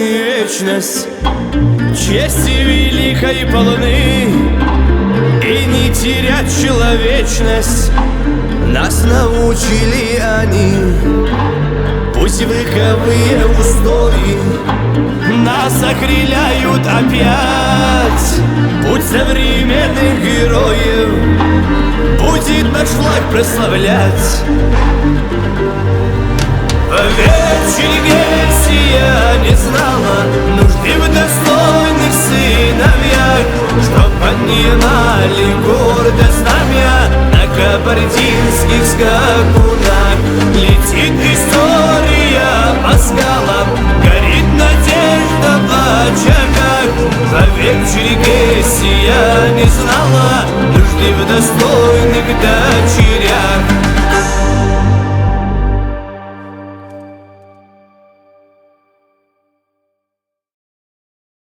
вечность чести великой полны, и не терять человечность нас научили они. Пусть вековые устои нас окрыляют опять. Путь современных героев будет наш флаг прославлять. Вечерге сия не знала нужды в достойных сыновьях, чтоб поднимали гордо знамя на кабардинских скакунах. Летит история по скалам, горит надежда в очагах. Вовек Черкесия не знала нужды в достойных